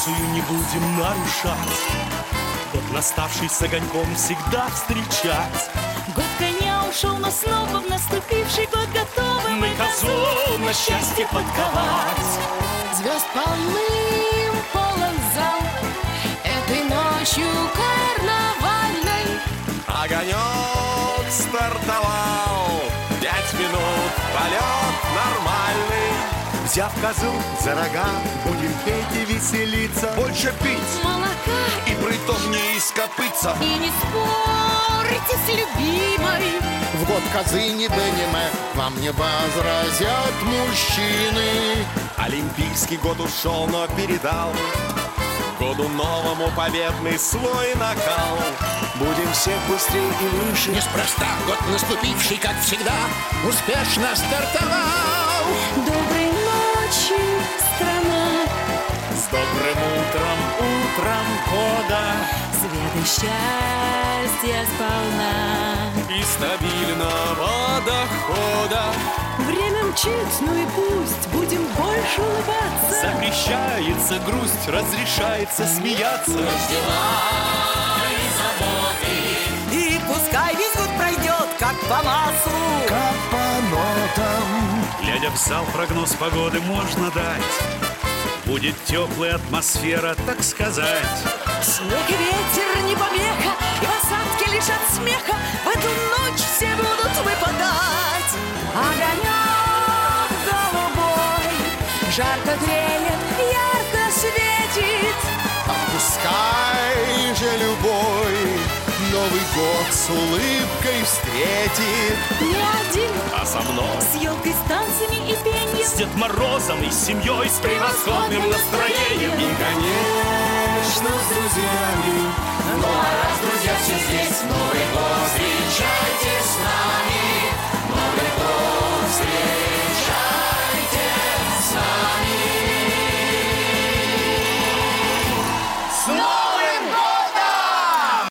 традицию не будем нарушать, год, наставший с огоньком, всегда встречать. Год коня ушел, но снова в наступивший год готовы мы козу на счастье подковать. Звезд полон зал этой ночью карнавальной. Огонек стартовал, 5 минут, полет нормальный. Взяв козу за рога, будем петь и веселиться. Больше пить Молока и притом не ископыться. и не спорьте с любимой. В год козы не бенеме, вам не возразят мужчины. Олимпийский год ушел, но передал году новому победный свой накал. Будем всех быстрее и выше. Неспроста год наступивший, как всегда, успешно стартовал. Доброй ночи, страна, С добрым утром года света счастья сполна. и стабильного дохода. Время мчит, ну и пусть, будем больше улыбаться. Запрещается грусть, разрешается смеяться. И пускай весь год пройдет, как по маслу. Как по нотам. Глядя в зал, прогноз погоды можно дать. Будет теплая атмосфера, так сказать. Снег и ветер не помеха, и в осадке лишь от смеха в эту ночь все будут выпадать. Огонек голубой жарко греет, ярко светит. Пускай же любой Новый год с улыбкой встретит. Не один, А со мной, с елкой, с танцами и пеньем. с Дед Морозом и с семьей, с превосходным настроением. И, конечно, с друзьями. Ну а раз друзья все здесь,